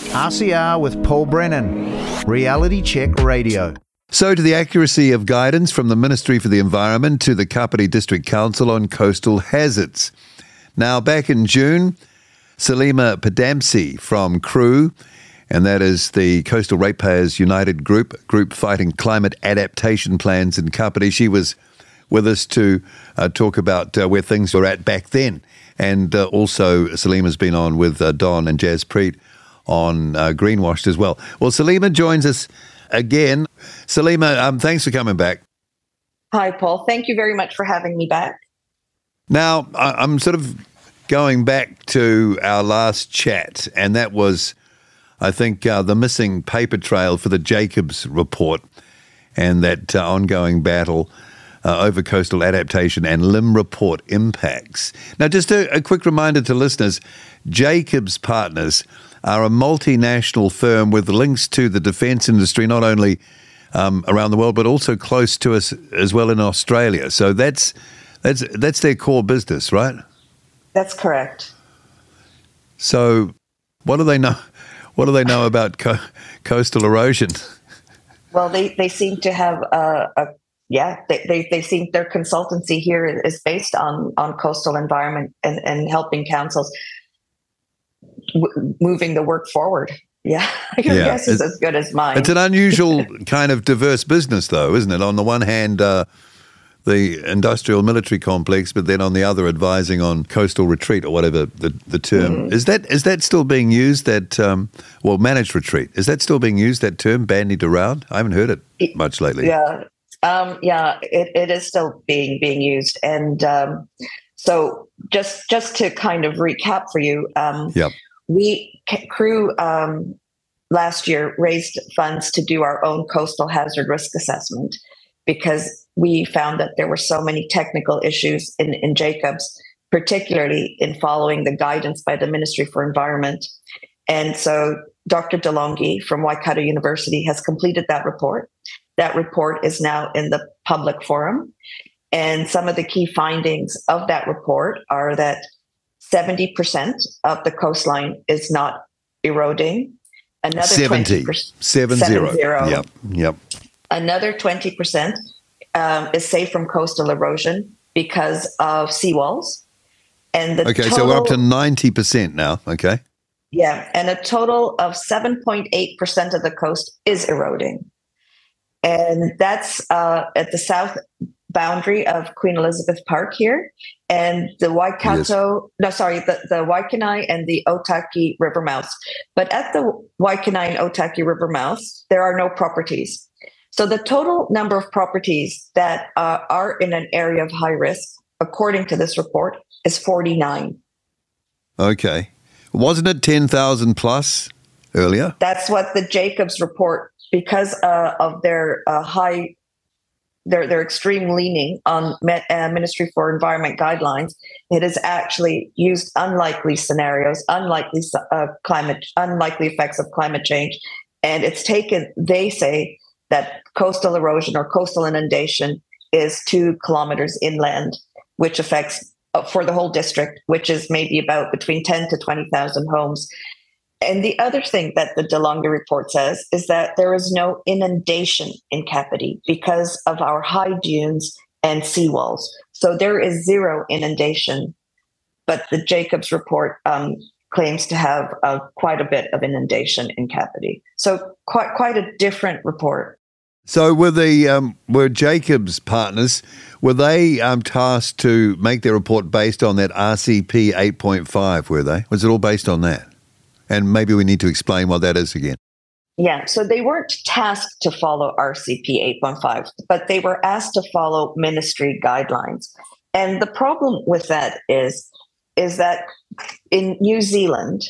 RCR with Paul Brennan, Reality Check Radio. So to the accuracy of guidance from the Ministry for the Environment to the Kapiti District Council on coastal hazards. Now, back in June, Salima Padamsi from CREW, and that is the Coastal Ratepayers United group fighting climate adaptation plans in Kapiti. She was with us to talk about where things were at back then. And also Salima's been on with Don and Jaspreet on Greenwashed as well. Well, Salima joins us again. Salima, thanks for coming back. Hi, Paul. Thank you very much for having me back. Now, I'm sort of going back to our last chat, and that was, I think, the missing paper trail for the Jacobs report and that ongoing battle over coastal adaptation and LIM report impacts. Now, just a quick reminder to listeners, Jacobs Partners are a multinational firm with links to the defence industry, not only around the world, but also close to us as well in Australia. So that's their core business, right? That's correct. So what do they know? What do they know about coastal erosion? Well, they seem to have they seem their consultancy here is based on coastal environment and helping councils moving the work forward. Yeah, your guess is as good as mine. It's an unusual kind of diverse business, though, isn't it? On the one hand, the industrial military complex, but then on the other, advising on coastal retreat or whatever the term is. That still being used? That managed retreat, is that still being used? That term bandied around? I haven't heard it much lately. Yeah. It is still being used, and so just to kind of recap for you, CREW last year raised funds to do our own coastal hazard risk assessment because we found that there were so many technical issues in Jacobs, particularly in following the guidance by the Ministry for Environment, and so Dr. DeLonghi from Waikato University has completed that report. That report is now in the public forum. And some of the key findings of that report are that 70% of the coastline is not eroding. Another 70. 20%. Yep. Another 20% is safe from coastal erosion because of seawalls. And so we're up to 90% now. Okay. Yeah. And a total of 7.8% of the coast is eroding. And that's at the south boundary of Queen Elizabeth Park here, and the Waikato, the Waikanae and the Otaki River mouths. But at the Waikanae and Otaki River mouths, there are no properties. So the total number of properties that are in an area of high risk, according to this report, is 49. Okay. Wasn't it 10,000 plus earlier? That's what the Jacobs report, because of their their extreme leaning on Ministry for Environment guidelines, it has actually used unlikely scenarios, unlikely effects of climate change, and it's taken. They say that coastal erosion or coastal inundation is 2 kilometers inland, which affects for the whole district, which is maybe about between 10 to 20,000 homes. And the other thing that the DeLonghi report says is that there is no inundation in Kapiti because of our high dunes and seawalls. So there is zero inundation, but the Jacobs report claims to have quite a bit of inundation in Kapiti. So quite a different report. So were Jacobs Partners, were they tasked to make their report based on that RCP 8.5, were they? Was it all based on that? And maybe we need to explain what that is again. Yeah, so they weren't tasked to follow RCP 8.5, but they were asked to follow ministry guidelines. And the problem with that is that in New Zealand,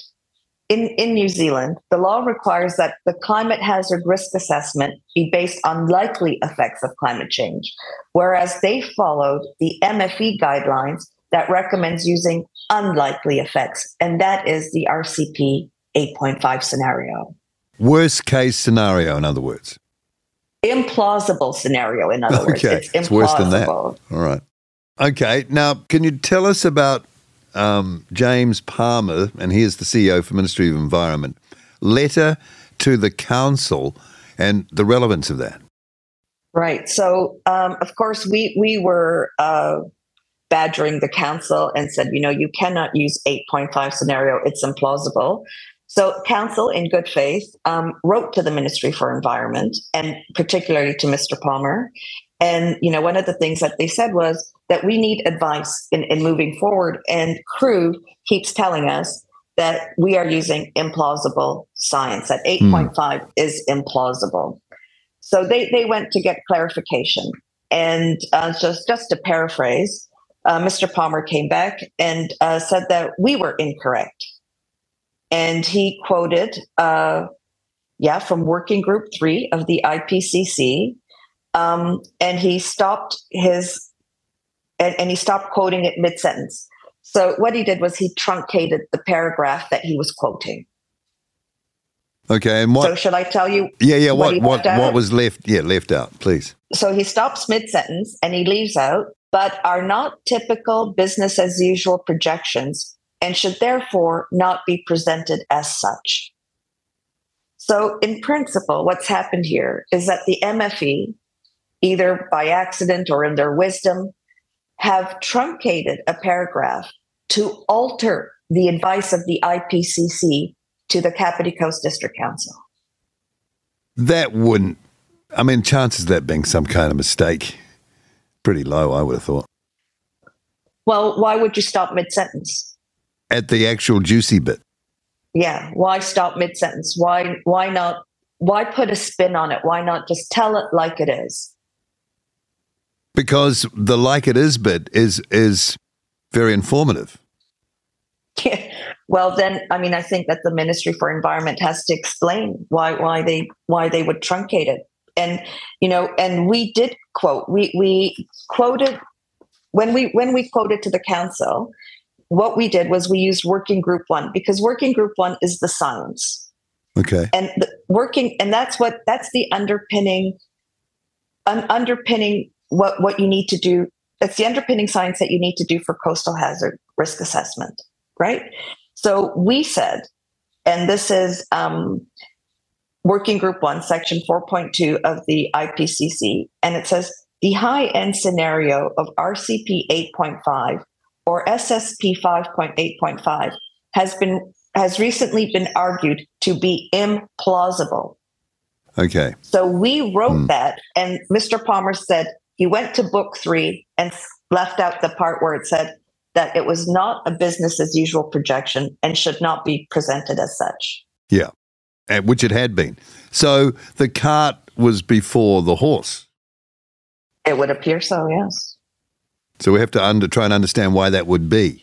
the law requires that the climate hazard risk assessment be based on likely effects of climate change, whereas they followed the MFE guidelines that recommends using unlikely effects, and that is the RCP 8.5 scenario. Worst case scenario, in other words. Implausible scenario, in other words. It's worse than that. All right. Okay, now can you tell us about James Palmer, and he is the CEO for Ministry of Environment, letter to the council and the relevance of that. Right. So, of course, we were badgering the council and said, you cannot use 8.5 scenario. It's implausible. So council, in good faith, wrote to the Ministry for Environment and particularly to Mr. Palmer. And, one of the things that they said was that we need advice in moving forward. And CREW keeps telling us that we are using implausible science, that 8.5 is implausible. So they went to get clarification. And just to paraphrase, Mr. Palmer came back and said that we were incorrect. And he quoted, from Working Group 3 of the IPCC, and he stopped and he stopped quoting it mid-sentence. So what he did was he truncated the paragraph that he was quoting. Okay, and what? So should I tell you? Yeah. What was left? Yeah, left out, please. So he stops mid-sentence and he leaves out, but are not typical business as usual projections and should therefore not be presented as such. So in principle, what's happened here is that the MFE, either by accident or in their wisdom, have truncated a paragraph to alter the advice of the IPCC to the Kapiti Coast District Council. That wouldn't, chances of that being some kind of mistake, pretty low, I would have thought. Well, why would you stop mid-sentence? At the actual juicy bit. Yeah, why stop mid-sentence? Why not? Why put a spin on it? Why not just tell it like it is? Because the like it is bit is very informative. Yeah. Well, then, I think that the Ministry for Environment has to explain why they would truncate it. And, and we did quote, we quoted, when we quoted to the council, what we did was we used Working Group 1 because Working Group 1 is the science. Okay. And that's the underpinning what you need to do. That's the underpinning science that you need to do for coastal hazard risk assessment, right? So we said, and this is Working Group 1, Section 4.2 of the IPCC, and it says, the high-end scenario of RCP 8.5 or SSP 5.8.5 has recently been argued to be implausible. Okay. So we wrote that, and Mr. Palmer said he went to Book 3 and left out the part where it said that it was not a business as usual projection and should not be presented as such. Yeah, which it had been. So the cart was before the horse. It would appear so, yes. So we have to try and understand why that would be.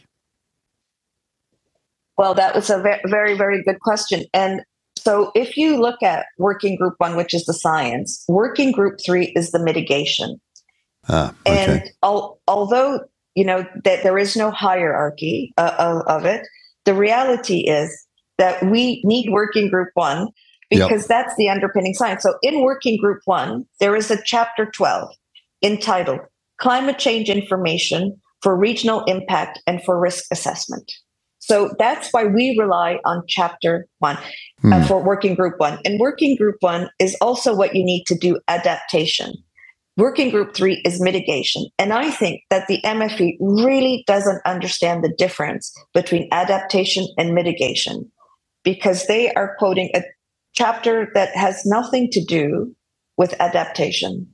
Well, that was a very, very good question. And so if you look at Working Group 1, which is the science, Working Group 3 is the mitigation. Okay. And although, that there is no hierarchy of it, the reality is that we need Working Group 1 because that's the underpinning science. So in Working Group 1, there is a Chapter 12 entitled Climate Change Information for Regional Impact and for Risk Assessment. So that's why we rely on Chapter 1 for Working Group 1. And Working Group 1 is also what you need to do adaptation. Working Group 3 is mitigation. And I think that the MFE really doesn't understand the difference between adaptation and mitigation because they are quoting a chapter that has nothing to do with adaptation.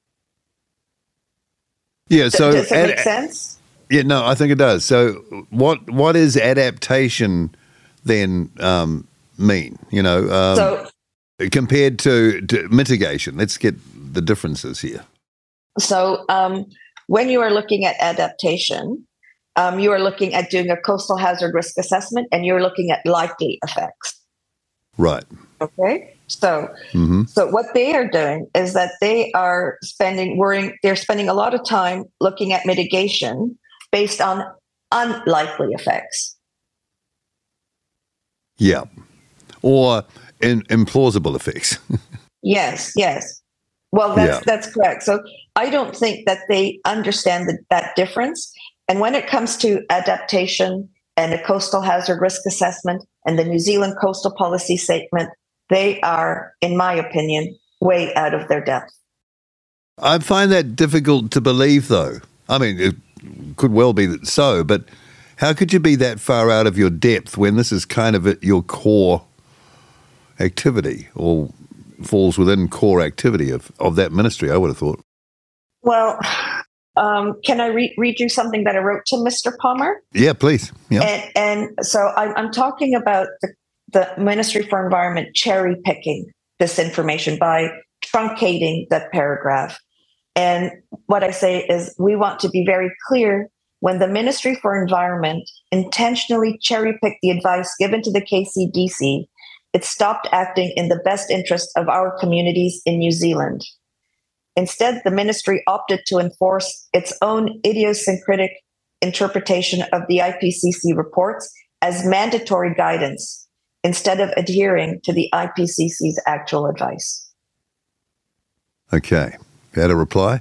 Yeah, so does it make sense? Yeah, no, I think it does. So what is adaptation then mean, compared to mitigation? Let's get the differences here. So when you are looking at adaptation, you are looking at doing a coastal hazard risk assessment and you're looking at likely effects. Right. Okay. So what they are doing is that they are spending a lot of time looking at mitigation based on unlikely effects. Yeah. Or implausible effects. Yes. Well, that's correct. So I don't think that they understand that difference. And when it comes to adaptation and a coastal hazard risk assessment, and the New Zealand Coastal Policy Statement, they are, in my opinion, way out of their depth. I find that difficult to believe, though. I mean, it could well be so, but how could you be that far out of your depth when this is kind of your core activity, or falls within core activity of that ministry, I would have thought? Well, can I read you something that I wrote to Mr. Palmer? Yeah, please. Yeah. And so I'm talking about the Ministry for Environment cherry picking this information by truncating that paragraph. And what I say is we want to be very clear: when the Ministry for Environment intentionally cherry picked the advice given to the KCDC, it stopped acting in the best interest of our communities in New Zealand. Instead, the ministry opted to enforce its own idiosyncratic interpretation of the IPCC reports as mandatory guidance instead of adhering to the IPCC's actual advice. Okay. You had a reply?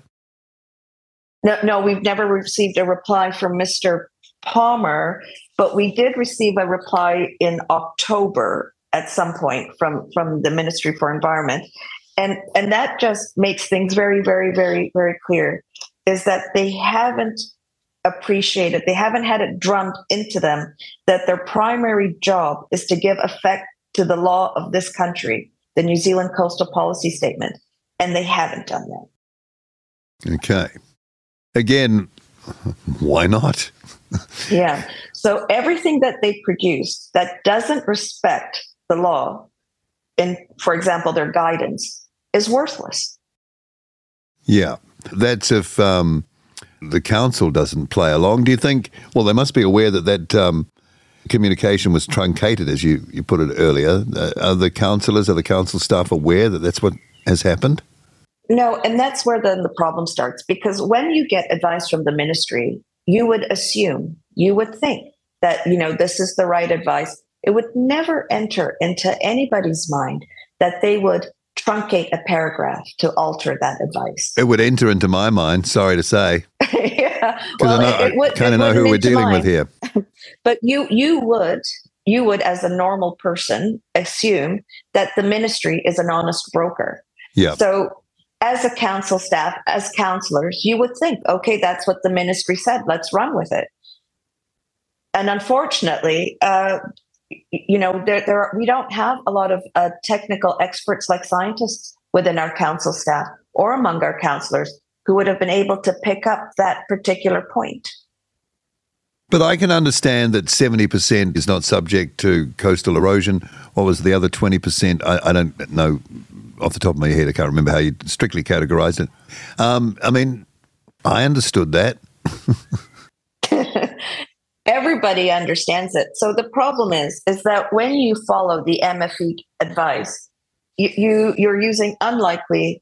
No, we've never received a reply from Mr. Palmer, but we did receive a reply in October at some point from the Ministry for Environment. And that just makes things very, very, very, very clear, is that they haven't appreciated, they haven't had it drummed into them that their primary job is to give effect to the law of this country, the New Zealand Coastal Policy Statement. And they haven't done that. Okay. Again, why not? Yeah. So everything that they produce that doesn't respect the law, in, for example, their guidance, is worthless. Yeah. That's if the council doesn't play along. Do you think, well, they must be aware that communication was truncated, as you put it earlier. Are the councillors, are the council staff aware that that's what has happened? No, and that's where then the problem starts, because when you get advice from the ministry, you would assume, you would think that, this is the right advice. It would never enter into anybody's mind that they would truncate a paragraph to alter that advice. It would enter into my mind, sorry to say. Yeah. Because I kind of know who we're dealing with here. But you would, as a normal person, assume that the ministry is an honest broker. Yeah. So as a council staff, as councillors, you would think, okay, that's what the ministry said. Let's run with it. And unfortunately, we don't have a lot of technical experts like scientists within our council staff or among our councillors who would have been able to pick up that particular point. But I can understand that 70% is not subject to coastal erosion. What was the other 20%? I don't know off the top of my head. I can't remember how you strictly categorized it. I understood that. Everybody understands it. So the problem is that when you follow the MFE advice, you're using unlikely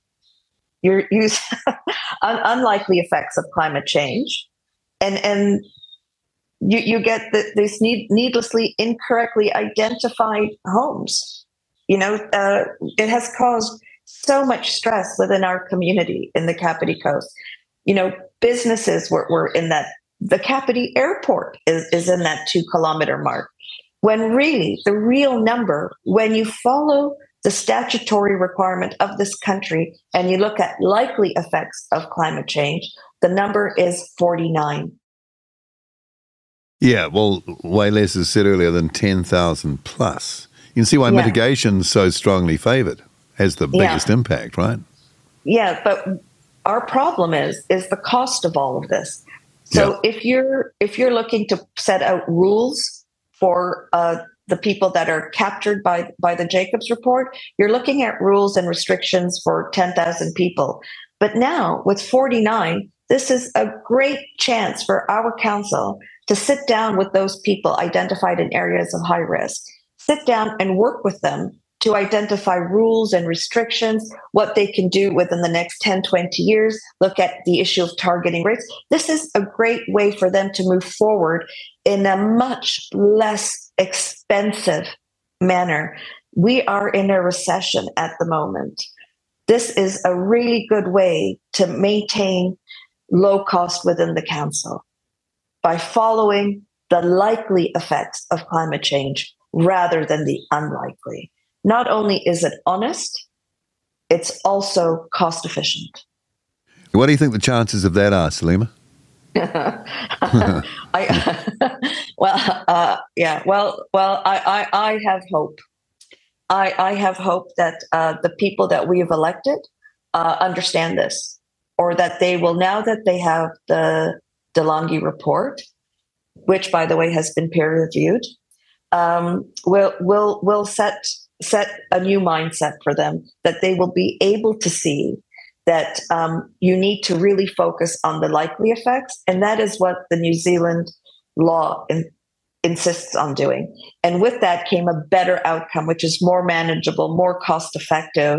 effects of climate change, and you get these needlessly incorrectly identified homes. It has caused so much stress within our community in the Kapiti Coast. Businesses were in that. The Kapiti Airport is in that 2-kilometer mark, when really the real number, when you follow the statutory requirement of this country and you look at likely effects of climate change, the number is 49. Yeah, well, way less, as said earlier, than 10,000 plus. You can see why mitigation's so strongly favoured, has the biggest impact, right? Yeah, but our problem is the cost of all of this. So if you're looking to set out rules for the people that are captured by the Jacobs report, you're looking at rules and restrictions for 10,000 people. But now with 49, this is a great chance for our council to sit down with those people identified in areas of high risk, sit down and work with them to identify rules and restrictions, what they can do within the next 10, 20 years, look at the issue of targeting rates. This is a great way for them to move forward in a much less expensive manner. We are in a recession at the moment. This is a really good way to maintain low cost within the council by following the likely effects of climate change rather than the unlikely. Not only is it honest, it's also cost efficient. What do you think the chances of that are, Salima? I have hope. I have hope that the people that we have elected understand this, or that they will, now that they have the DeLonghi report, which, by the way, has been peer reviewed, will set a new mindset for them, that they will be able to see that you need to really focus on the likely effects. And that is what the New Zealand law insists on doing. And with that came a better outcome, which is more manageable, more cost effective.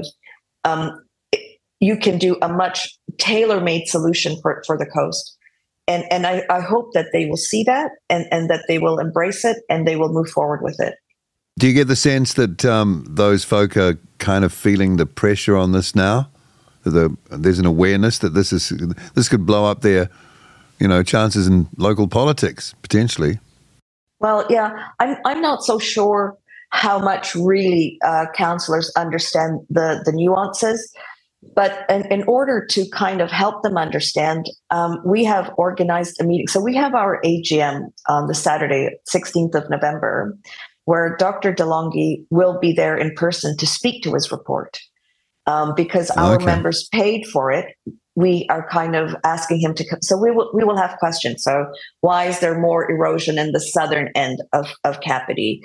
You can do a much tailor-made solution for the coast. And I hope that they will see that and that they will embrace it and they will move forward with it. Do you get the sense that those folk are kind of feeling the pressure on this now? There's an awareness that this could blow up their, chances in local politics potentially. Well, yeah, I'm not so sure how much really councillors understand the nuances, but in order to kind of help them understand, we have organized a meeting. So we have our AGM on the Saturday, 16th of November, where Dr. DeLonghi will be there in person to speak to his report. Because our members paid for it, we are kind of asking him to come. So we will have questions. So why is there more erosion in the southern end of Kapiti?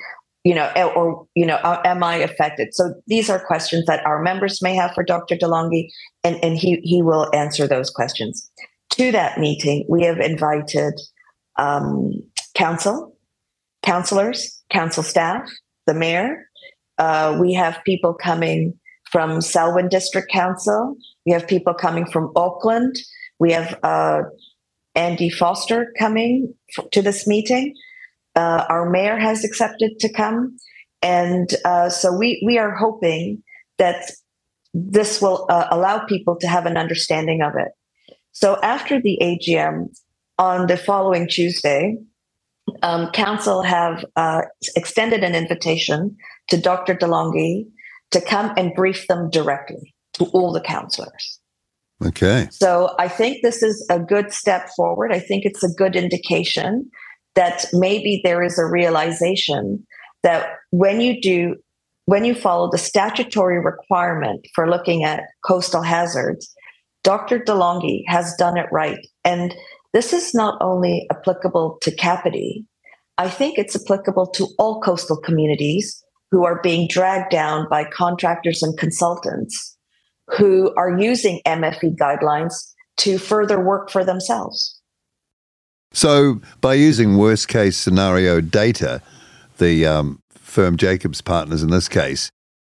Am I affected? So these are questions that our members may have for Dr. DeLonghi, and he will answer those questions. To that meeting, we have invited councillors, council staff, the mayor. We have people coming from Selwyn District Council. We have people coming from Auckland. We have Andy Foster coming to this meeting. Our mayor has accepted to come. And so we are hoping that this will allow people to have an understanding of it. So after the AGM on the following Tuesday, council have extended an invitation to Dr. DeLonghi to come and brief them directly to all the councillors. Okay. So I think this is a good step forward. I think it's a good indication that maybe there is a realization that when you follow the statutory requirement for looking at coastal hazards, Dr. DeLonghi has done it right. And this is not only applicable to Kapiti, I think it's applicable to all coastal communities who are being dragged down by contractors and consultants who are using MFE guidelines to further work for themselves. So by using worst case scenario data, the firm Jacobs Partners in this case,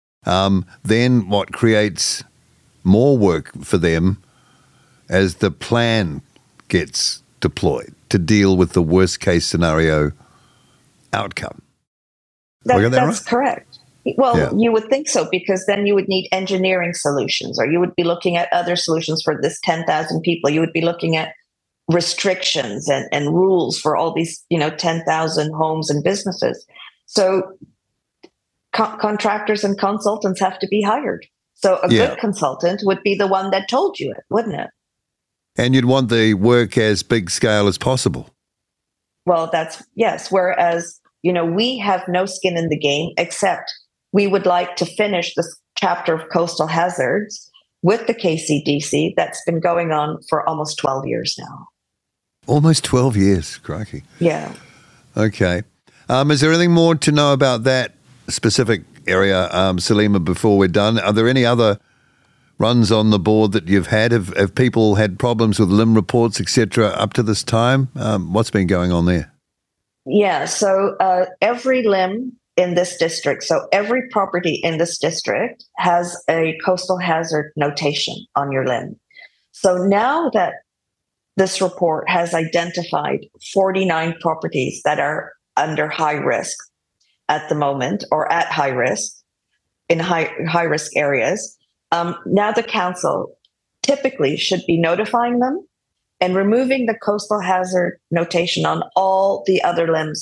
then what creates more work for them as the plan gets deployed to deal with the worst case scenario outcome. That's right? Correct. Well, You would think so, because then you would need engineering solutions, or you would be looking at other solutions for this 10,000 people. You would be looking at restrictions and rules for all these, 10,000 homes and businesses. So contractors and consultants have to be hired. So a good consultant would be the one that told you it, wouldn't it? And you'd want the work as big scale as possible. Well, yes. Whereas, we have no skin in the game, except we would like to finish this chapter of coastal hazards with the KCDC that's been going on for almost 12 years now. Almost 12 years, crikey. Yeah. Okay. Is there anything more to know about that specific area, Salima, before we're done? Are there any other runs on the board that you've had? Have people had problems with limb reports, etc., up to this time? What's been going on there? Yeah, so every limb in this district, so every property in this district has a coastal hazard notation on your limb. So now that this report has identified 49 properties that are under high risk at the moment, or at high risk, in high risk areas, now the council typically should be notifying them and removing the coastal hazard notation on all the other limbs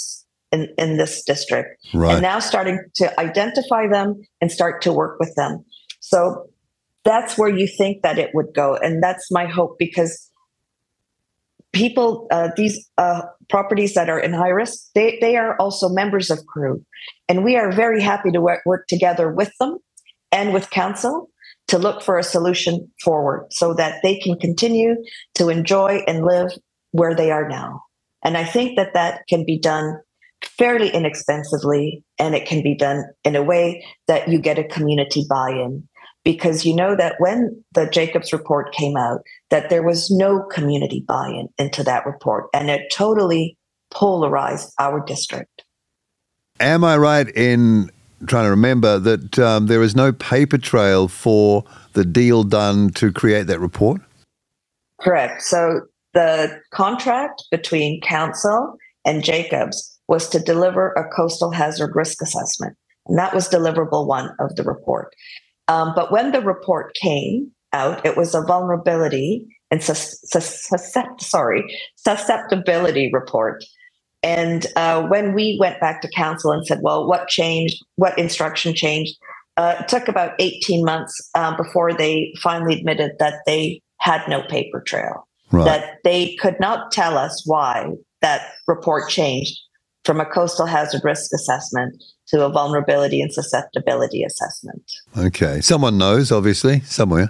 in this district, Right. and now starting to identify them and start to work with them. So that's where you think that it would go, and that's my hope, because people, these properties that are in high risk, they are also members of CREW, and we are very happy to work together with them and with council to look for a solution forward so that they can continue to enjoy and live where they are now. And I think that that can be done fairly inexpensively, and it can be done in a way that you get a community buy-in. Because you know that when the Jacobs report came out, that there was no community buy-in into that report, and it totally polarized our district. Am I right in trying to remember that there is no paper trail for the deal done to create that report? Correct. So the contract between council and Jacobs was to deliver a coastal hazard risk assessment, and that was deliverable one of the report. But when the report came out, it was a vulnerability and susceptibility report. And when we went back to council and said, well, what changed? What instruction changed? It took about 18 months before they finally admitted that they had no paper trail, Right. that they could not tell us why that report changed from a coastal hazard risk assessment to a vulnerability and susceptibility assessment. Okay. Someone knows, obviously, somewhere.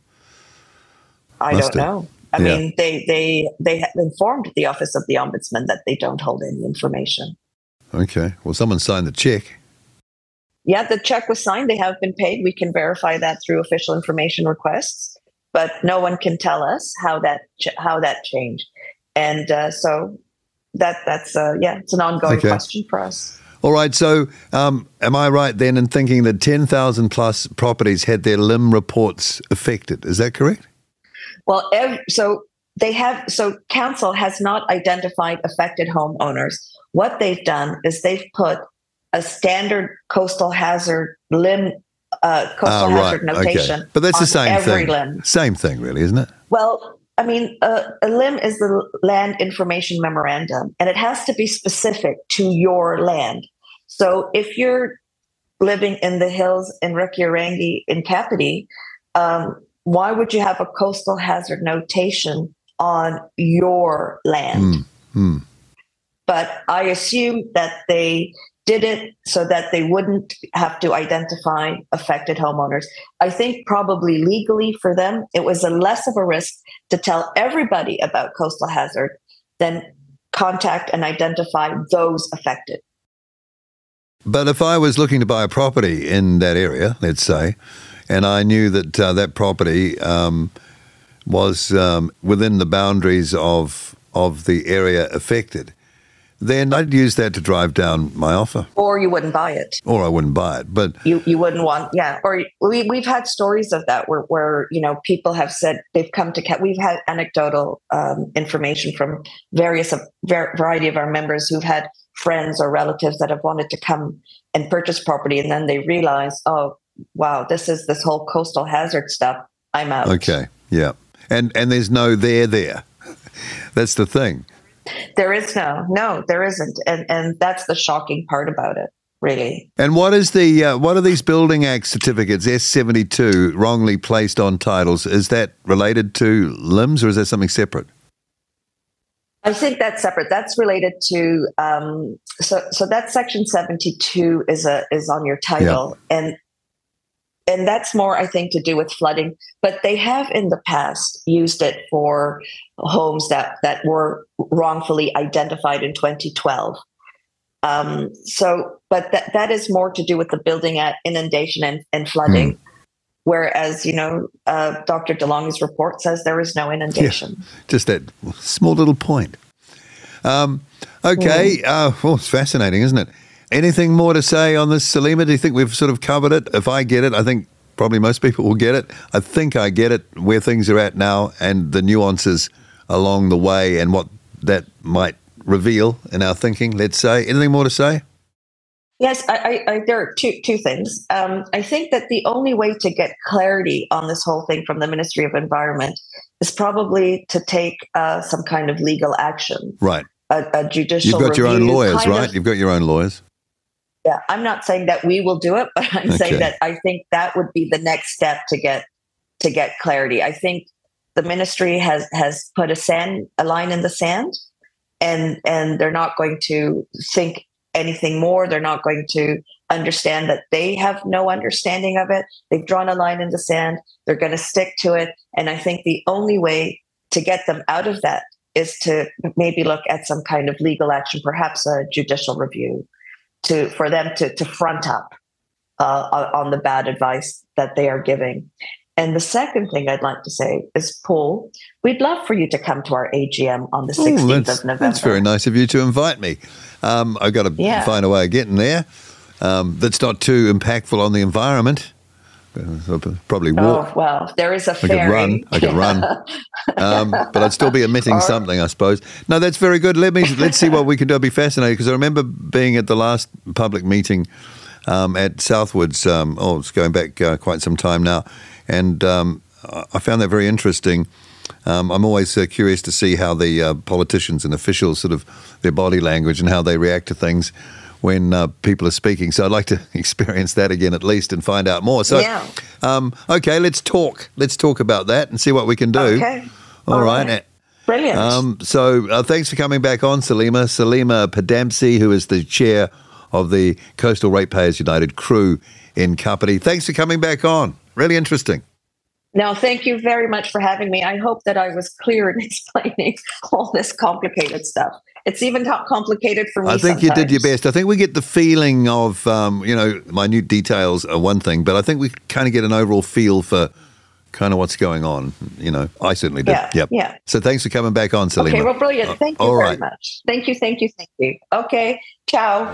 I Must don't have. know. I Yeah. mean, they have informed the Office of the Ombudsman that they don't hold any information. Okay. Well, someone signed the check. Yeah, the check was signed. They have been paid. We can verify that through official information requests, but no one can tell us how that changed. And so that's it's an ongoing Okay. question for us. All right. So am I right then in thinking that 10,000 plus properties had their LIM reports affected? Is that correct? Well, so council has not identified affected homeowners. What they've done is they've put a standard coastal hazard hazard notation. Okay. But that's the on same every thing. limb. Same thing, really, isn't it? Well, I mean, a LIM is the Land Information Memorandum, and it has to be specific to your land. So if you're living in the hills in Rekiarangi in Kapiti, why would you have a coastal hazard notation on your land? But I assume that they did it so that they wouldn't have to identify affected homeowners. I think probably legally for them, it was less of a risk to tell everybody about coastal hazard than contact and identify those affected. But if I was looking to buy a property in that area, let's say, and I knew that that property was within the boundaries of the area affected, then I'd use that to drive down my offer. Or you wouldn't buy it. Or I wouldn't buy it. But you wouldn't want, yeah. Or we've had stories of that where people have said they've come to, we've had anecdotal information from variety of our members who've had friends or relatives that have wanted to come and purchase property, and then they realize, oh, wow, this whole coastal hazard stuff. I'm out. Okay, yeah. And there's no there. That's the thing. There is no, there isn't. And that's the shocking part about it, really. And what is what are these Building Act certificates, S72, wrongly placed on titles? Is that related to LIMS or is that something separate? I think that's separate. That's related to, so that section 72 is on your title. Yeah. And that's more, I think, to do with flooding. But they have in the past used it for homes that were wrongfully identified in 2012. But that is more to do with the Building Act, inundation and flooding. Whereas, Dr. DeLong's report says there is no inundation. Yeah, just that small little point. Okay. Well, it's fascinating, isn't it? Anything more to say on this, Salima? Do you think we've sort of covered it? If I get it, I think probably most people will get it. I think I get it, where things are at now and the nuances along the way and what that might reveal in our thinking, let's say. Anything more to say? Yes, there are two things. I think that the only way to get clarity on this whole thing from the Ministry of Environment is probably to take some kind of legal action. Right. a judicial You've got your own review lawyers, right? You've got your own lawyers. Yeah, I'm not saying that we will do it, but I'm saying that I think that would be the next step to get clarity. I think the ministry has put a line in the sand, and they're not going to think anything more. They're not going to understand that they have no understanding of it. They've drawn a line in the sand. They're going to stick to it. And I think the only way to get them out of that is to maybe look at some kind of legal action, perhaps a judicial review, for them to front up on the bad advice that they are giving. And the second thing I'd like to say is, Paul, we'd love for you to come to our AGM on the 16th of November. That's very nice of you to invite me. I've got to find a way of getting there that's not too impactful on the environment. I'll probably walk. Oh, well, there is a ferry. I could run. But I'd still be emitting something, I suppose. No, that's very good. Let's see what we can do. I'd be fascinated, because I remember being at the last public meeting at Southwoods. It's going back quite some time now. And I found that very interesting. I'm always curious to see how the politicians and officials, sort of their body language and how they react to things when people are speaking. So I'd like to experience that again at least and find out more. So, okay, let's talk. Let's talk about that and see what we can do. Okay. All right. Brilliant. So thanks for coming back on, Salima. Salima Padamsee, who is the chair of the Coastal Ratepayers United crew in Kapiti. Thanks for coming back on. Really interesting. No, thank you very much for having me. I hope that I was clear in explaining all this complicated stuff. It's even complicated for me. I think you did your best. I think we get the feeling of, minute details are one thing, but I think we kind of get an overall feel for kind of what's going on. I certainly did. Yeah. So thanks for coming back on, Salima. Okay, well, brilliant. Thank you very much. Thank you. Okay, ciao.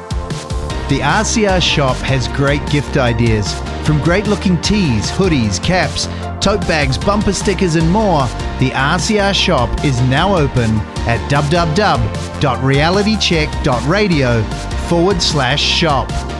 The RCR shop has great gift ideas. From great-looking tees, hoodies, caps, tote bags, bumper stickers and more, the RCR shop is now open at www.realitycheck.radio/shop.